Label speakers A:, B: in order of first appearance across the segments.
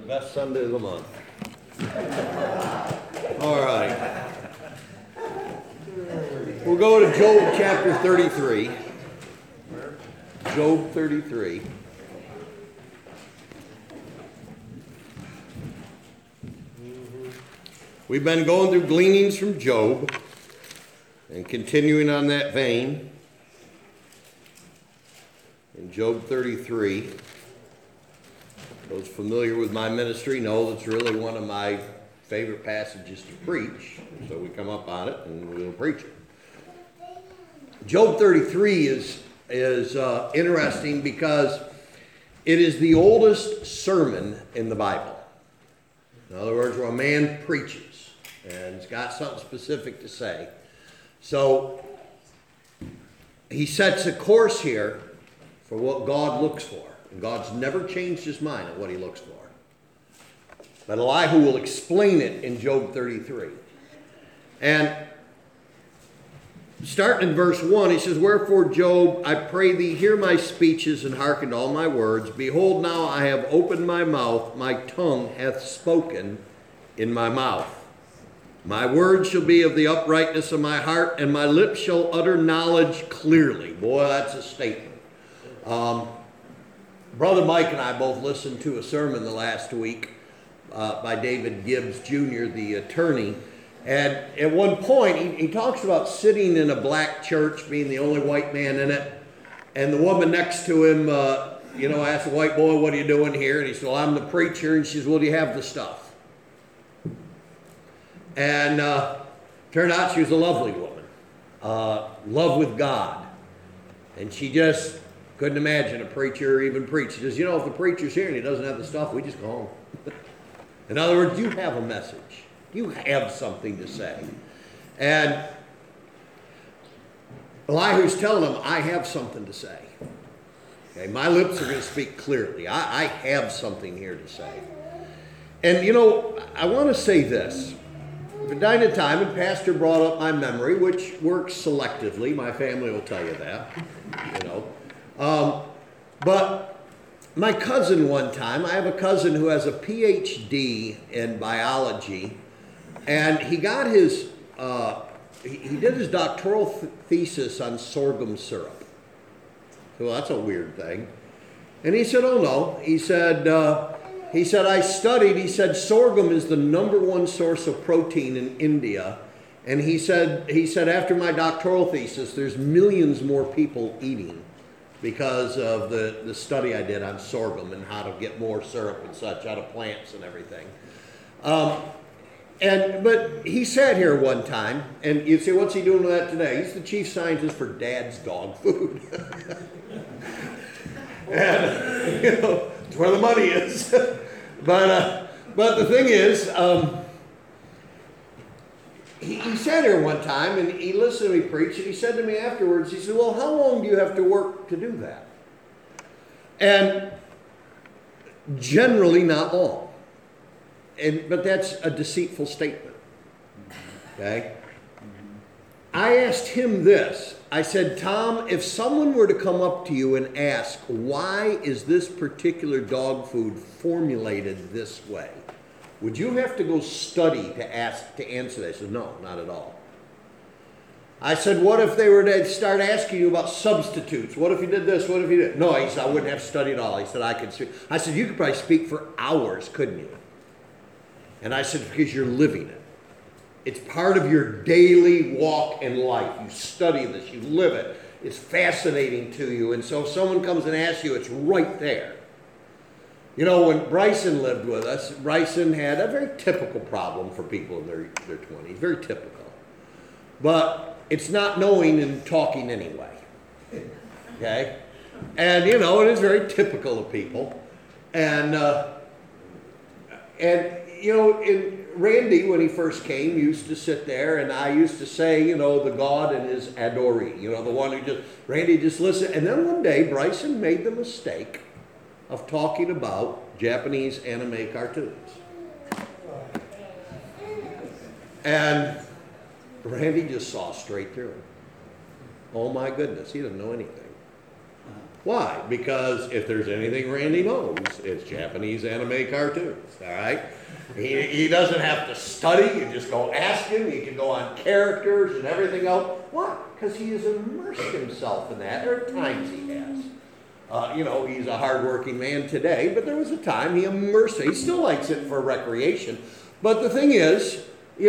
A: best Sunday of the month. All right. We'll go to Job chapter 33. Job 33. We've been going through gleanings from Job and continuing on that vein. In Job 33, those familiar with my ministry know that's really one of my favorite passages to preach. So we come up on it and we'll preach it. Job 33 is interesting because it is the oldest sermon in the Bible. In other words, where a man preaches and he's got something specific to say. So he sets a course here for what God looks for. And God's never changed his mind on what he looks for. But Elihu will explain it in Job 33. And starting in verse 1, he says, "Wherefore, Job, I pray thee, hear my speeches and hearken to all my words. Behold, now I have opened my mouth, my tongue hath spoken in my mouth. My words shall be of the uprightness of my heart, and my lips shall utter knowledge clearly." Boy, that's a statement. Brother Mike and I both listened to a sermon the last week by David Gibbs Jr., the attorney. And at one point, he talks about sitting in a black church, being the only white man in it. And the woman next to him, asked the white boy, "What are you doing here?" And he said, "Well, I'm the preacher." And she says, "Well, do you have the stuff?" And turned out she was a lovely woman, love with God. And she just couldn't imagine a preacher even preach. She says, "If the preacher's here and he doesn't have the stuff, we just go home." In other words, you have a message. You have something to say. And Elihu's telling him, I have something to say. Okay, my lips are going to speak clearly. I have something here to say. And I want to say this. From time to time, and Pastor brought up my memory, which works selectively. My family will tell you that. But my cousin one time, I have a cousin who has a PhD in biology, and he got his, he did his doctoral thesis on sorghum syrup. So that's a weird thing. And he said, "Oh no," he said, "I studied," he said, "sorghum is the #1 source of protein in India." And he said, after my doctoral thesis, there's millions more people eating because of the study I did on sorghum and how to get more syrup and such out of plants and everything. But he sat here one time, and you'd say, "What's he doing with that today?" He's the chief scientist for Dad's Dog Food. And, it's where the money is. But the thing is, he sat here one time, and he listened to me preach, and he said to me afterwards, he said, "Well, how long do you have to work to do that?" And generally not long. But that's a deceitful statement. Okay? I asked him this. I said, "Tom, if someone were to come up to you and ask, why is this particular dog food formulated this way? Would you have to go study to answer that?" He said, "No, not at all." I said, "What if they were to start asking you about substitutes? What if you did this? What if you did?" "No," he said, "I wouldn't have studied at all." He said, "I could speak." I said, "You could probably speak for hours, couldn't you?" And I said, "Because you're living it. It's part of your daily walk in life. You study this, you live it. It's fascinating to you. And so if someone comes and asks you, it's right there." When Bryson lived with us, Bryson had a very typical problem for people in their 20s, very typical. But it's not knowing and talking anyway. Okay? And, it is very typical of people. And Randy, when he first came, used to sit there, and I used to say, the God and his adoree, the one who Randy just listened. And then one day, Bryson made the mistake of talking about Japanese anime cartoons. And Randy just saw straight through him. Oh my goodness, he doesn't know anything. Why? Because if there's anything Randy knows, it's Japanese anime cartoons, all right? He doesn't have to study. You just go ask him. He can go on characters and everything else. Why? Because he has immersed himself in that. There are times he has. He's a hardworking man today, but there was a time he immersed it. He still likes it for recreation. But the thing is,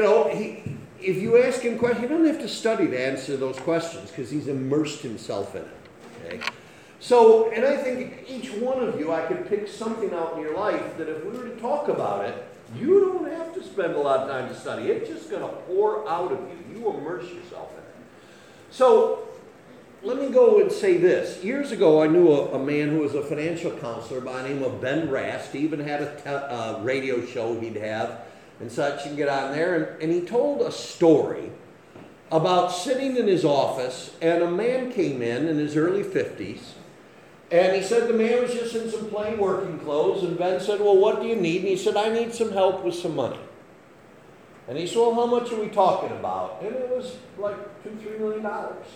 A: if you ask him questions, he doesn't have to study to answer those questions because he's immersed himself in it. Okay? So, and I think each one of you, I could pick something out in your life that if we were to talk about it, you don't have to spend a lot of time to study. It's just going to pour out of you. You immerse yourself in it. So, let me go and say this. Years ago, I knew a man who was a financial counselor by the name of Ben Rast. He even had a radio show he'd have and such. You can get on there. And he told a story about sitting in his office, and a man came in his early 50s. And he said the man was just in some plain working clothes. And Ben said, well, what do you need? And he said, I need some help with some money. And he said, well, how much are we talking about? And it was like $2-3 million.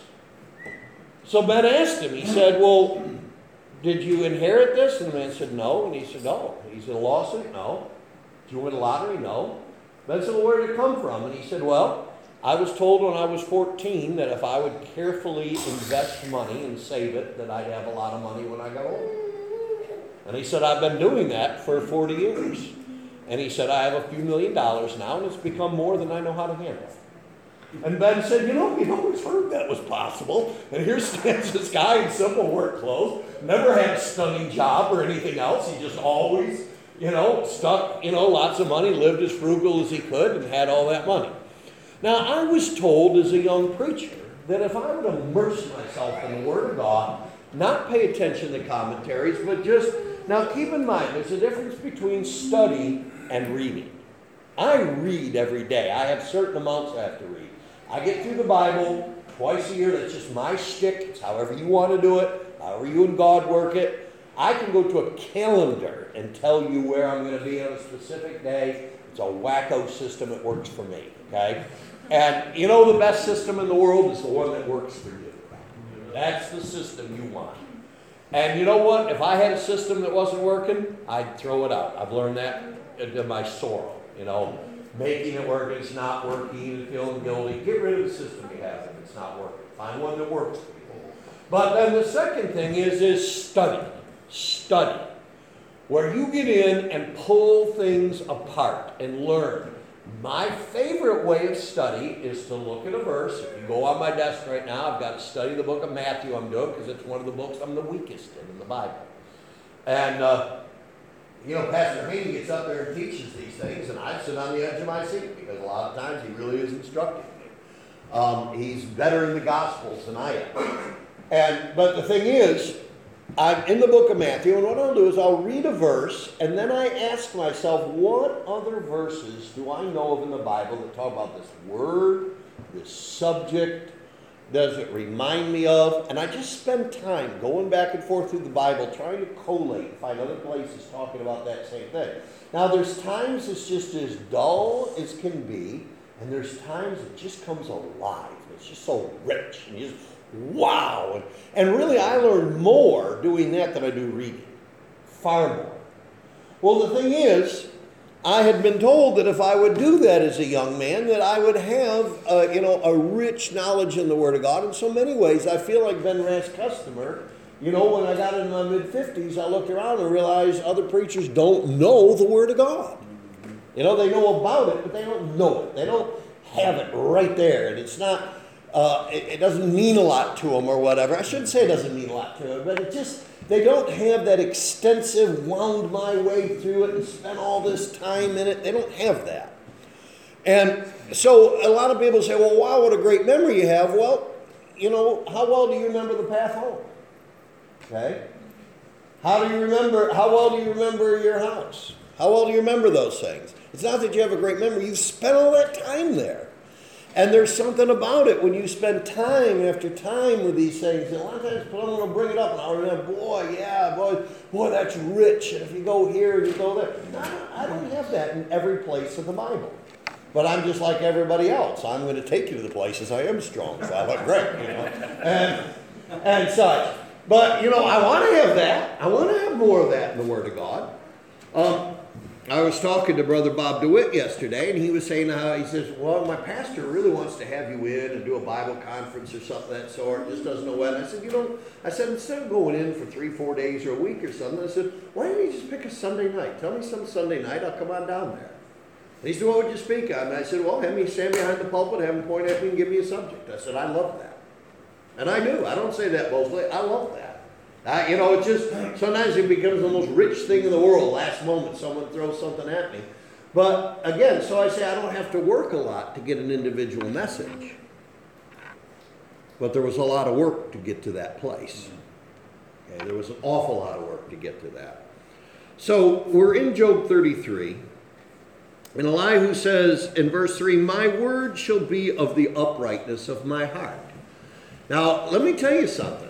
A: So Ben asked him, he said, well, did you inherit this? And the man said, no. And he said, no. He said, a lawsuit? No. Did you win the lottery? No. Ben said, well, where did it come from? And he said, well, I was told when I was 14 that if I would carefully invest money and save it, that I'd have a lot of money when I got old. And he said, I've been doing that for 40 years. And he said, I have a few $1 million now, and it's become more than I know how to handle. And Ben said, you always heard that was possible. And here stands this guy in simple work clothes, never had a stunning job or anything else. He just always, stuck, lots of money, lived as frugal as he could, and had all that money. Now, I was told as a young preacher that if I would immerse myself in the Word of God, not pay attention to commentaries, but just, now keep in mind, there's a difference between study and reading. I read every day. I have certain amounts I have to read. I get through the Bible twice a year. That's just my shtick. It's however you want to do it, however you and God work it. I can go to a calendar and tell you where I'm going to be on a specific day. It's a wacko system. It works for me, okay? And the best system in the world is the one that works for you. That's the system you want. And you know what? If I had a system that wasn't working, I'd throw it out. I've learned that to my sorrow. Making it work, it's not working, feeling guilty. Get rid of the system you have if it's not working. Find one that works for you. But then the second thing is study. Study. Where you get in and pull things apart and learn. My favorite way of study is to look at a verse. If you go on my desk right now, I've got to study the book of Matthew I'm doing because it's one of the books I'm the weakest in the Bible. And, Pastor Haney gets up there and teaches these things, and I sit on the edge of my seat because a lot of times he really is instructing me. He's better in the Gospels than I am. But the thing is, I'm in the book of Matthew, and what I'll do is I'll read a verse, and then I ask myself, what other verses do I know of in the Bible that talk about this word, this subject? Does it remind me of? And I just spend time going back and forth through the Bible, trying to collate and find other places talking about that same thing. Now, there's times it's just as dull as can be, and there's times it just comes alive. It's just so rich, and you just, wow. And really, I learn more doing that than I do reading. Far more. Well, the thing is, I had been told that if I would do that as a young man, that I would have, a rich knowledge in the Word of God. In so many ways, I feel like Ben Rast's customer. When I got in my mid-50s, I looked around and realized other preachers don't know the Word of God. They know about it, but they don't know it. They don't have it right there. And it's not, it doesn't mean a lot to them or whatever. I shouldn't say it doesn't mean a lot to them, but it just, they don't have that extensive, wound my way through it and spent all this time in it. They don't have that. And so a lot of people say, well, wow, what a great memory you have. Well, how well do you remember the path home? Okay? How well do you remember your house? How well do you remember those things? It's not that you have a great memory. You've spent all that time there. And there's something about it when you spend time after time with these things. And a lot of times people don't want to bring it up. And I'll remember, boy, that's rich. And if you go here and you go there. No, I don't have that in every place of the Bible. But I'm just like everybody else. I'm going to take you to the places I am strong. So I look great, And such. But, I want to have that. I want to have more of that in the Word of God. I was talking to Brother Bob DeWitt yesterday, and he was saying how, he says, well, my pastor really wants to have you in and do a Bible conference or something of that sort, just doesn't know when. I said, instead of going in for 3-4 days or a week or something, I said, why don't you just pick a Sunday night? Tell me some Sunday night, I'll come on down there. And he said, what would you speak on? And I said, well, have me stand behind the pulpit, have him point at me and give me a subject. I said, I love that. And I do. I don't say that boastfully. I love that. It just, sometimes it becomes the most rich thing in the world. Last moment, someone throws something at me. But again, so I say I don't have to work a lot to get an individual message. But there was a lot of work to get to that place. Okay, there was an awful lot of work to get to that. So we're in Job 33. And Elihu says in verse 3, my word shall be of the uprightness of my heart. Now, let me tell you something.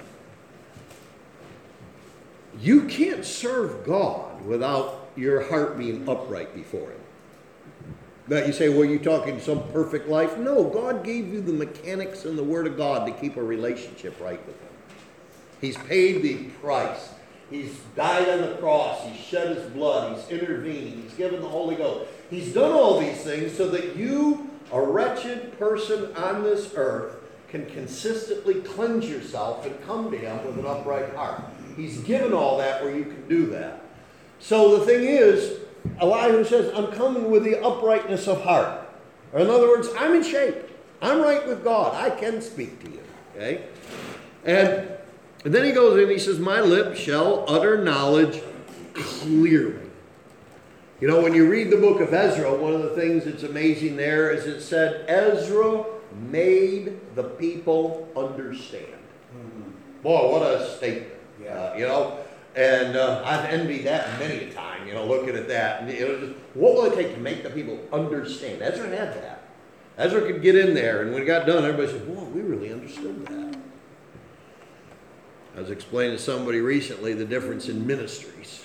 A: You can't serve God without your heart being upright before Him. Now you say, well, you're talking some perfect life. No, God gave you the mechanics and the Word of God to keep a relationship right with Him. He's paid the price. He's died on the cross. He's shed His blood. He's intervened. He's given the Holy Ghost. He's done all these things so that you, a wretched person on this earth, can consistently cleanse yourself and come to Him with an upright heart. He's given all that where you can do that. So the thing is, Elihu says, I'm coming with the uprightness of heart. Or in other words, I'm in shape. I'm right with God. I can speak to you. Okay? And then he goes in and he says, my lips shall utter knowledge clearly. When you read the book of Ezra, one of the things that's amazing there is it said, Ezra made the people understand. Boy, what a statement. And I've envied that many a time, looking at that. And, what will it take to make the people understand? Ezra had that. Ezra could get in there, and when it got done, everybody said, boy, we really understood that. I was explaining to somebody recently the difference in ministries.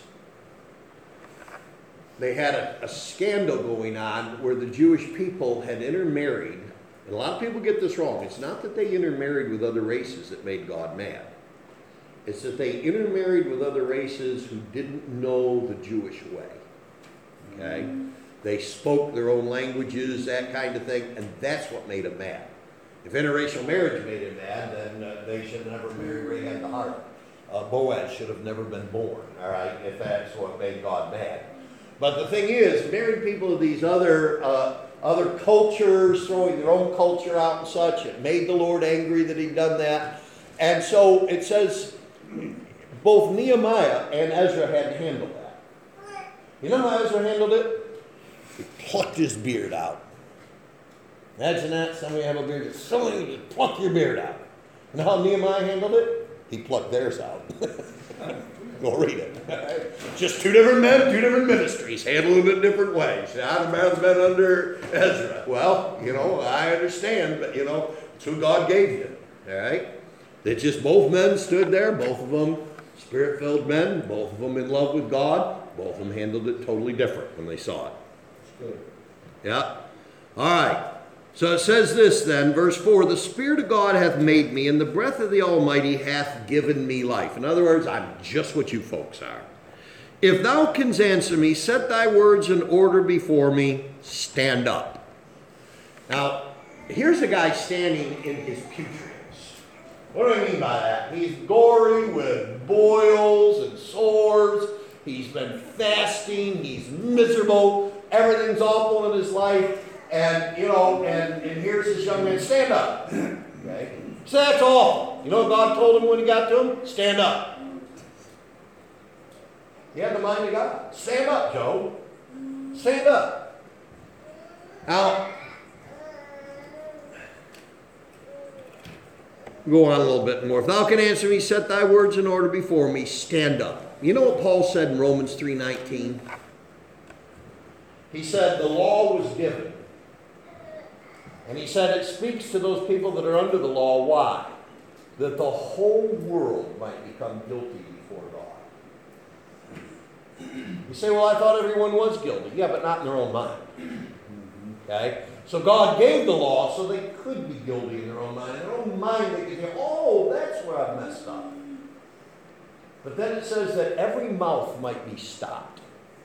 A: They had a scandal going on where the Jewish people had intermarried. And a lot of people get this wrong. It's not that they intermarried with other races that made God mad. It's that they intermarried with other races who didn't know the Jewish way. Okay? They spoke their own languages, that kind of thing, and that's what made them mad. If interracial marriage made him mad, then they should have never married Rahab the harlot. Boaz should have never been born, all right, if that's what made God mad. But the thing is, married people of these other cultures, throwing their own culture out and such, it made the Lord angry that He'd done that. And so it says, both Nehemiah and Ezra had to handle that. You know how Ezra handled it? He plucked his beard out. Imagine that. Some of you have a beard. Some of you just pluck your beard out. You know how Nehemiah handled it? He plucked theirs out. Go read it. Just two different men, two different ministries, handling it different ways. I'd have been under Ezra. Well, I understand, but, it's who God gave you. All right? They just both men stood there, both of them Spirit-filled men, both of them in love with God. Both of them handled it totally different when they saw it. Good. Yeah. All right. So it says this then, verse 4, the Spirit of God hath made me, and the breath of the Almighty hath given me life. In other words, I'm just what you folks are. If thou canst answer me, set thy words in order before me, stand up. Now, here's a guy standing in his putreds. What do I mean by that? He's gory with boils and sores. He's been fasting. He's miserable. Everything's awful in his life. And, and here's this young man, stand up. Okay? So that's awful. You know what God told him when he got to him? Stand up. He had the mind of God. Stand up, Job. Stand up. Now, go on a little bit more. If thou can answer me, set thy words in order before me, stand up. You know what Paul said in Romans 3:19? He said the law was given. And he said it speaks to those people that are under the law. Why? That the whole world might become guilty before God. You say, well, I thought everyone was guilty. Yeah, but not in their own mind. Okay? So God gave the law so they could be guilty in their own mind. In their own mind, they could say, oh, that's where I've messed up. But then it says that every mouth might be stopped.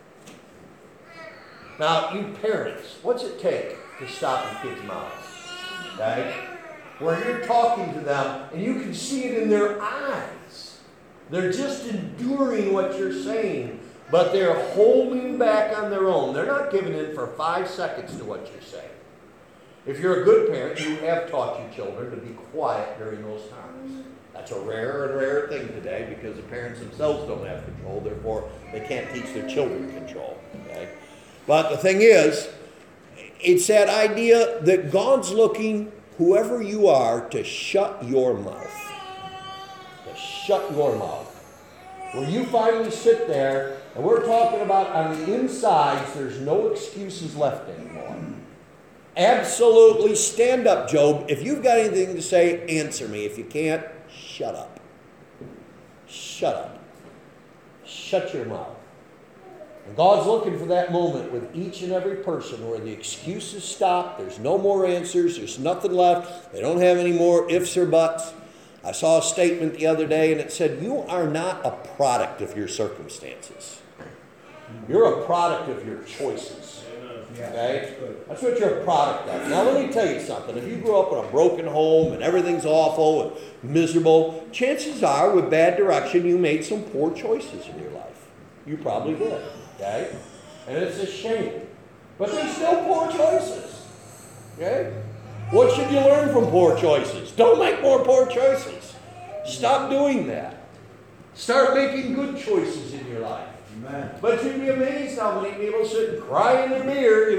A: Now, you parents, what's it take to stop your kids' mouths? Okay? Where you're talking to them and you can see it in their eyes. They're just enduring what you're saying, but they're holding back on their own. They're not giving in for 5 seconds to what you're saying. If you're a good parent, you have taught your children to be quiet during those times. That's a rarer and rarer thing today because the parents themselves don't have control, therefore they can't teach their children control. Okay? But the thing is, it's that idea that God's looking, whoever you are, to shut your mouth. To shut your mouth. Where you finally sit there, and we're talking about on the insides, there's no excuses left anymore. Absolutely stand up, Job. If you've got anything to say, answer me. If you can't, shut up. Shut up. Shut your mouth. And God's looking for that moment with each and every person where the excuses stop, there's no more answers, there's nothing left, they don't have any more ifs or buts. I saw a statement the other day and it said, you are not a product of your circumstances. You're a product of your choices. Okay? That's what you're a product of. Now let me tell you something. If you grew up in a broken home and everything's awful and miserable, chances are with bad direction you made some poor choices in your life. You probably did. Okay? And it's a shame. But they're still poor choices. Okay? What should you learn from poor choices? Don't make more poor choices. Stop doing that. Start making good choices in your life. Amen. But you'd be amazed how many people sit and cry in their mirror,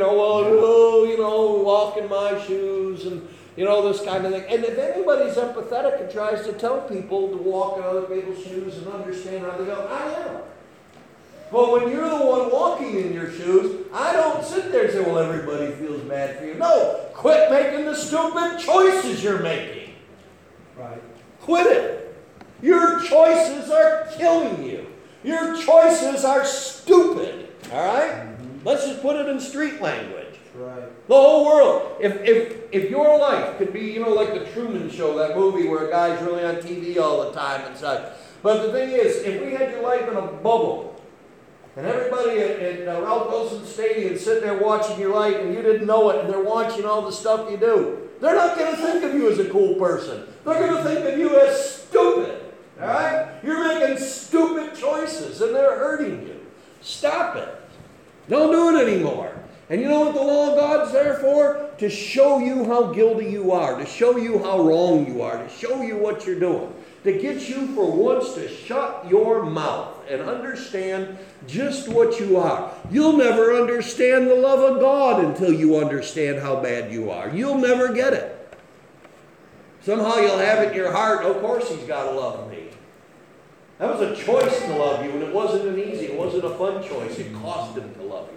A: walk in my shoes and, this kind of thing. And if anybody's empathetic and tries to tell people to walk in other people's shoes and understand how they go, I am. But when you're the one walking in your shoes, I don't sit there and say, well, everybody feels bad for you. No, quit making the stupid choices you're making. Right. Quit it. Your choices are killing you. Your choices are stupid. All right? Mm-hmm. Let's just put it in street language. Right. The whole world. If your life could be, like the Truman Show, that movie where a guy's really on TV all the time and such. But the thing is, if we had your life in a bubble, and everybody at Ralph Wilson Stadium sitting there watching your life and you didn't know it and they're watching all the stuff you do, they're not going to think of you as a cool person. They're going to think of you as stupid. All right? You're making stupid choices and they're hurting you. Stop it. Don't do it anymore. And you know what the law of God's there for? To show you how guilty you are, to show you how wrong you are, to show you what you're doing. To get you for once to shut your mouth and understand just what you are. You'll never understand the love of God until you understand how bad you are. You'll never get it. Somehow you'll have it in your heart, of course he's got to love me. That was a choice to love you, and it wasn't an easy, it wasn't a fun choice. It cost him to love you.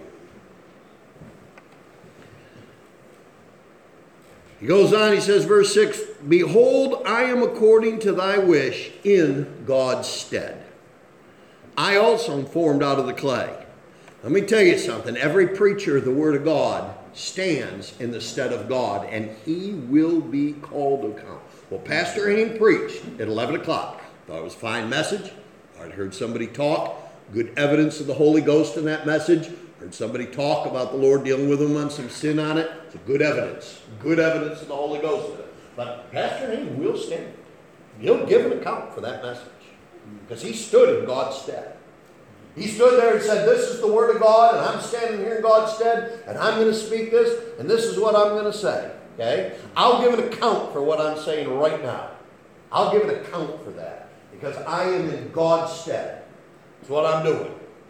A: He goes on, he says, verse 6, behold, I am according to thy wish in God's stead. I also am formed out of the clay. Let me tell you something. Every preacher of the Word of God stands in the stead of God, and he will be called to account. Well, Pastor Hain preached at 11 o'clock. Thought it was a fine message. I'd heard somebody talk. Good evidence of the Holy Ghost in that message. Heard somebody talk about the Lord dealing with them on some sin on it. It's good evidence. Good evidence of the Holy Ghost in it. But Pastor Hain will stand. He'll give an account for that message. Because he stood in God's stead. He stood there and said, this is the Word of God, and I'm standing here in God's stead, and I'm going to speak this, and this is what I'm going to say. Okay? I'll give an account for what I'm saying right now. I'll give an account for that. Because I am in God's stead. That's what I'm doing.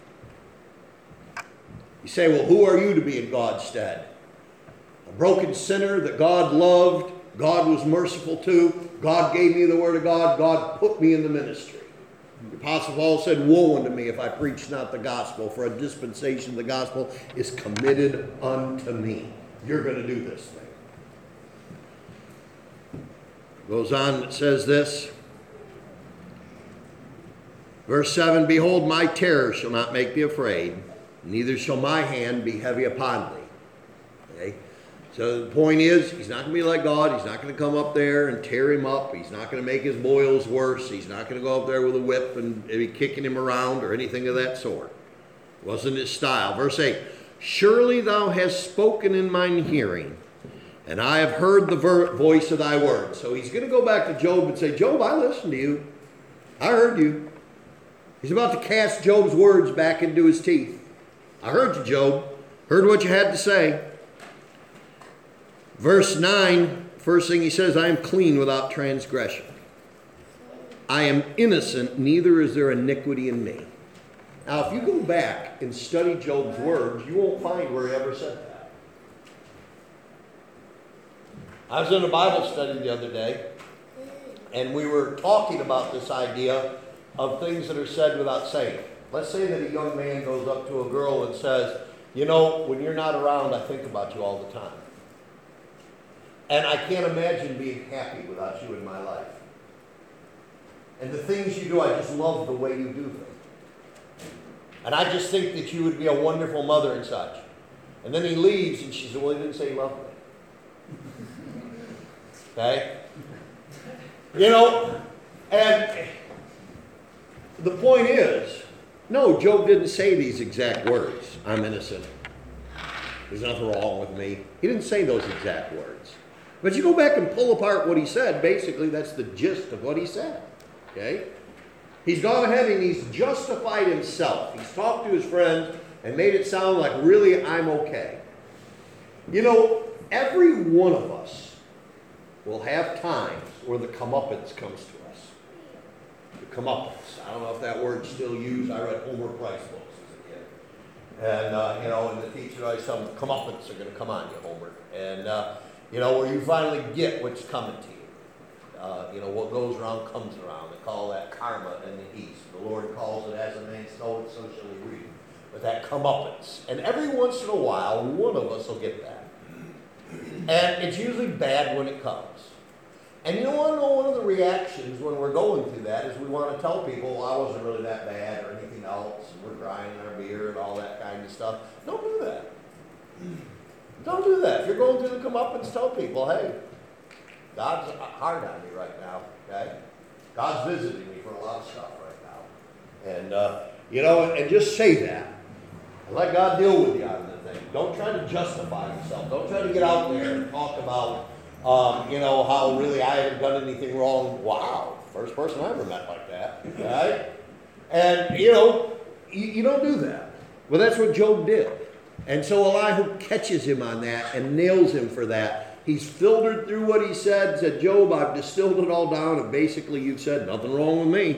A: You say, well, who are you to be in God's stead? A broken sinner that God loved, God was merciful to, God gave me the Word of God, God put me in the ministry. The Apostle Paul said, woe unto me if I preach not the gospel, for a dispensation of the gospel is committed unto me. You're going to do this thing. Goes on, it says this. Verse 7, behold, my terror shall not make thee afraid, neither shall my hand be heavy upon thee. Okay? So the point is, he's not going to be like God. He's not going to come up there and tear him up. He's not going to make his boils worse. He's not going to go up there with a whip and be kicking him around or anything of that sort. It wasn't his style. Verse 8, surely thou hast spoken in mine hearing, and I have heard the voice of thy word. So he's going to go back to Job and say, Job, I listened to you. I heard you. He's about to cast Job's words back into his teeth. I heard you, Job. Heard what you had to say. Verse 9, first thing he says, I am clean without transgression. I am innocent, neither is there iniquity in me. Now, if you go back and study Job's words, you won't find where he ever said that. I was in a Bible study the other day, and we were talking about this idea of things that are said without saying. Let's say that a young man goes up to a girl and says, you know, when you're not around, I think about you all the time. And I can't imagine being happy without you in my life. And the things you do, I just love the way you do them. And I just think that you would be a wonderful mother and such. And then he leaves, and she said, well, he didn't say he loved me. Okay? You know, and the point is, no, Job didn't say these exact words. I'm innocent. There's nothing wrong with me. He didn't say those exact words. But you go back and pull apart what he said, basically that's the gist of what he said. Okay? He's gone ahead and he's justified himself. He's talked to his friends and made it sound like, really, I'm okay. You know, every one of us will have times where the comeuppance comes to us. The comeuppance. I don't know if that word's still used. I read Homer Price books as a kid. And, you know, and the teacher always told me, comeuppance are going to come on you, Homer. And, you know, where you finally get what's coming to you. You know, what goes around comes around. They call that karma in the East. The Lord calls it, as a man soweth, so shall he reap. But that comeuppance. And every once in a while, one of us will get that. And it's usually bad when it comes. And you want to know one of the reactions when we're going through that is we want to tell people, well, I wasn't really that bad or anything else, and we're drying our beer and all that kind of stuff. Don't do that. Don't do that. If you're going through the comeuppance, tell people, hey, God's hard on me right now, okay? God's visiting me for a lot of stuff right now. And, you know, and just say that. And let God deal with you on the thing. Don't try to justify yourself. Don't try to get out there and talk about, you know, how really I haven't done anything wrong. Wow, first person I ever met like that, right? And, you know, you don't do that. Well, that's what Job did. And so Elihu catches him on that and nails him for that. He's filtered through what he said, Job, I've distilled it all down, and basically you've said nothing wrong with me.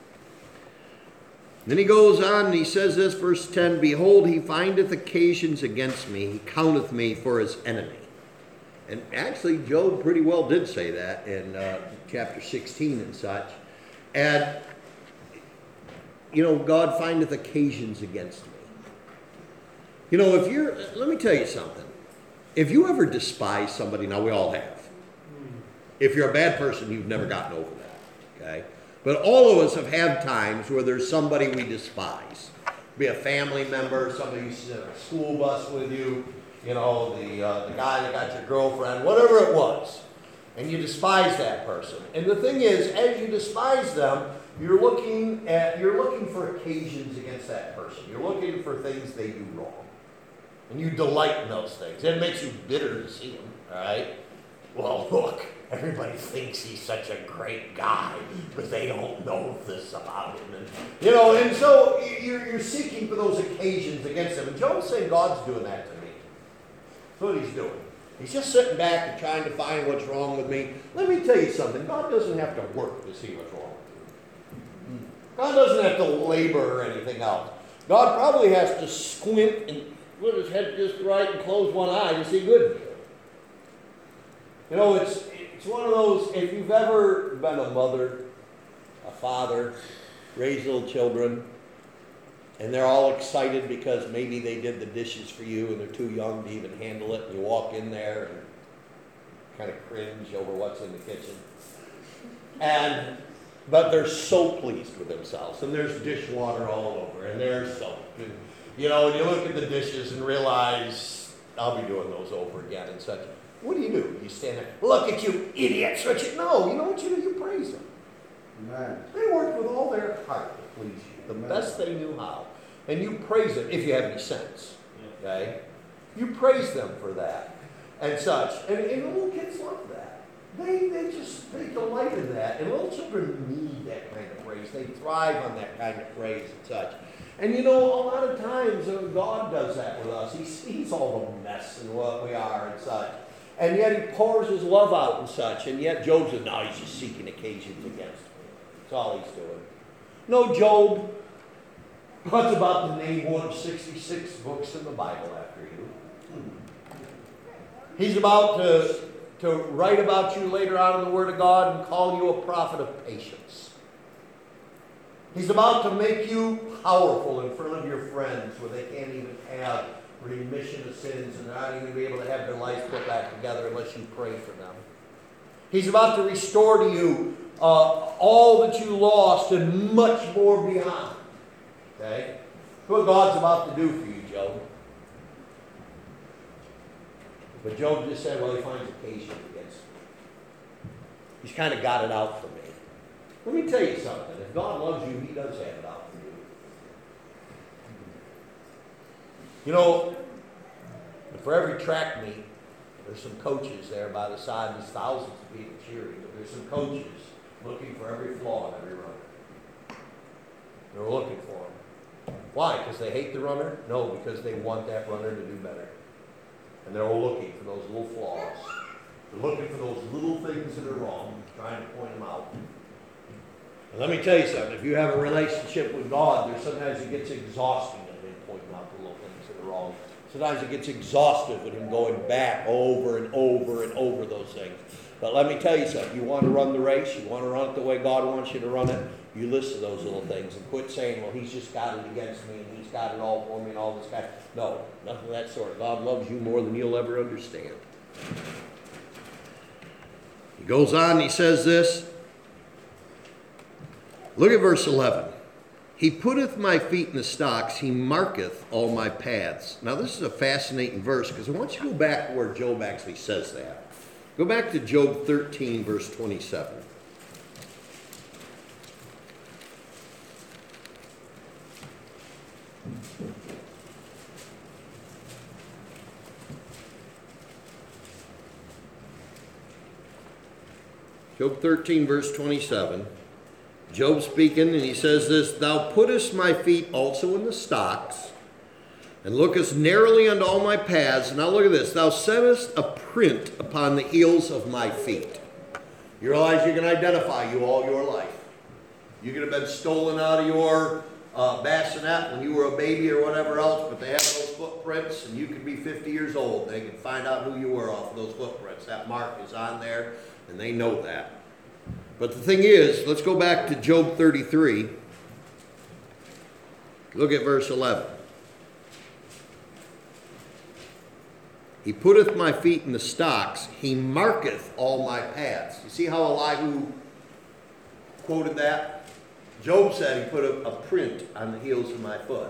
A: Then he goes on and he says this, verse 10, behold, he findeth occasions against me, he counteth me for his enemy. And actually, Job pretty well did say that in chapter 16 and such. And, you know, God findeth occasions against me. You know, let me tell you something. If you ever despise somebody, now we all have. If you're a bad person, you've never gotten over that, okay? But all of us have had times where there's somebody we despise. Be a family member, somebody who's in a school bus with you, you know, the guy that got your girlfriend, whatever it was. And you despise that person. And the thing is, as you despise them, you're looking for occasions against that person. You're looking for things they do wrong. And you delight in those things. It makes you bitter to see them, all right? Well, look, everybody thinks he's such a great guy, but they don't know this about him. And, you know, and so you're seeking for those occasions against him. And Job's saying God's doing that to me. That's what he's doing. He's just sitting back and trying to find what's wrong with me. Let me tell you something. God doesn't have to work to see what's wrong with you. God doesn't have to labor or anything else. God probably has to squint and put his head just right and close one eye to see good. You know, it's one of those, if you've ever been a mother, a father, raised little children, and they're all excited because maybe they did the dishes for you and they're too young to even handle it, and you walk in there and kind of cringe over what's in the kitchen. But they're so pleased with themselves, and there's dishwater all over, and there's soap. And, you know, and you look at the dishes and realize I'll be doing those over again and such. What do? You stand there, look at you, idiots. No, you know what you do? You praise them.
B: Amen.
A: They worked with all their heart to please you, the best they knew how. And you praise them, if you have any sense. Okay? You praise them for that and such. And the little kids love that. They delight in that. And little children need that kind of praise. They thrive on that kind of praise and such. And a lot of times God does that with us. He sees all the mess and what we are and such. And yet he pours his love out and such. And yet Job says, no, he's just seeking occasions against me. That's all he's doing. No, Job, God's about to name one of 66 books in the Bible after you. He's about to write about you later on in the Word of God and call you a prophet of patience. He's about to make you powerful in front of your friends where they can't even have remission of sins and they're not even going to be able to have their life put back together unless you pray for them. He's about to restore to you all that you lost and much more beyond. Okay? That's what God's about to do for you, Job. But Job just said, well, he finds occasion against me. He's kind of got it out for me. Let me tell you something. If God loves you, he does have it out for you. For every track meet, there's some coaches there by the side. There's thousands of people cheering. But there's some coaches looking for every flaw in every runner. They're looking for them. Why? Because they hate the runner? No, because they want that runner to do better. And they're all looking for those little flaws. They're looking for those little things that are wrong, trying to point them out. And let me tell you something. If you have a relationship with God, sometimes it gets exhausting of him pointing out the little things that are wrong. Sometimes it gets exhaustive with him going back over and over and over those things. But let me tell you something. You want to run the race, you want to run it the way God wants you to run it, you listen to those little things and quit saying, well, he's just got it against me and he's got it all for me and all this kind. No, nothing of that sort. God loves you more than you'll ever understand. He goes on and he says this. Look at verse 11. He putteth my feet in the stocks, he marketh all my paths. Now this is a fascinating verse because I want you to go back to where Job actually says that. Go back to Job 13, verse 27. Job 13, verse 27. Job speaking, and he says this, thou puttest my feet also in the stocks, and lookest narrowly unto all my paths. Now look at this. Thou settest a print upon the heels of my feet. You realize you can identify you all your life. You could have been stolen out of your bassinet when you were a baby or whatever else, but they have those footprints, and you could be 50 years old. They can find out who you were off of those footprints. That mark is on there, and they know that. But the thing is, let's go back to Job 33. Look at verse 11. He putteth my feet in the stocks, he marketh all my paths. You see how Elihu quoted that? Job said he put a print on the heels of my foot.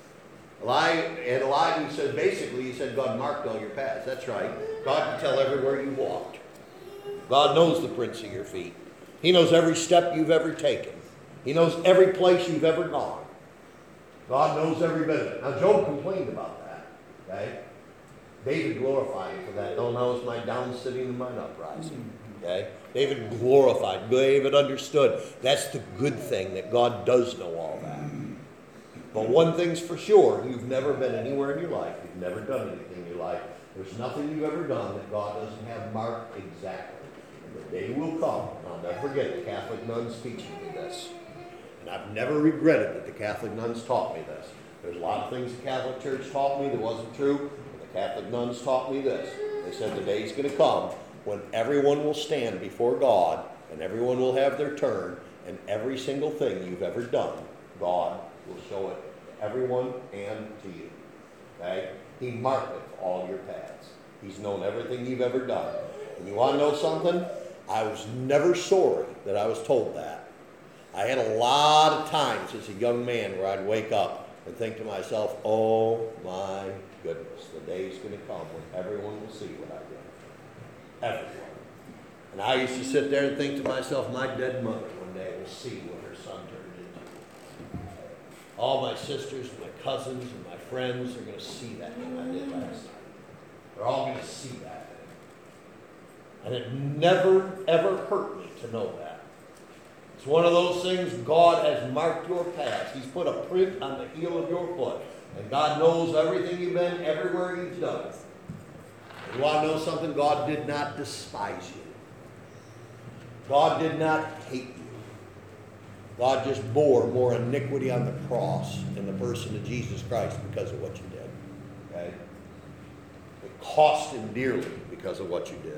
A: Elihu said, basically, he said, God marked all your paths. That's right. God can tell everywhere you walked. God knows the prints of your feet. He knows every step you've ever taken. He knows every place you've ever gone. God knows every bit of it. Now, Job complained about that. Okay? David glorified him for that. Don't know it's my down sitting and mine uprising. Okay? David glorified. David understood. That's the good thing, that God does know all that. But one thing's for sure, you've never been anywhere in your life. You've never done anything in your life. There's nothing you've ever done that God doesn't have marked exactly. And the day will come. I'll never forget the Catholic nuns teaching me this. And I've never regretted that the Catholic nuns taught me this. There's a lot of things the Catholic Church taught me that wasn't true. But the Catholic nuns taught me this. They said the day's going to come when everyone will stand before God and everyone will have their turn, and every single thing you've ever done, God will show it to everyone and to you. Okay? He marketh all your paths. He's known everything you've ever done. And you want to know something? I was never sorry that I was told that. I had a lot of times as a young man where I'd wake up and think to myself, oh my goodness, the day's going to come when everyone will see what I did. Everyone. And I used to sit there and think to myself, my dead mother one day will see what her son turned into. All my sisters, my cousins, and my friends are going to see that thing I did last night. They're all going to see that thing. And it never, ever hurt me to know that. It's one of those things, God has marked your path. He's put a print on the heel of your foot. And God knows everything you've been, everywhere you've done. You want to know something? God did not despise you. God did not hate you. God just bore more iniquity on the cross in the person of Jesus Christ because of what you did. Okay? It cost him dearly because of what you did.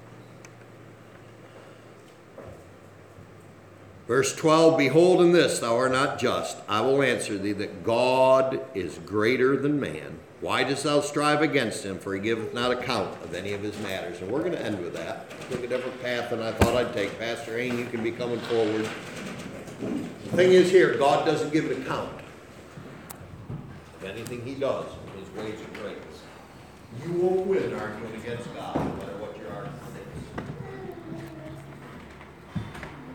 A: Verse 12, behold in this thou art not just. I will answer thee that God is greater than man. Why dost thou strive against him? For he giveth not account of any of his matters. And we're going to end with that. Took a different path than I thought I'd take. Pastor Hain, you can be coming forward. The thing is here, God doesn't give an account of anything he does in his ways and grace. You won't win arguing against God.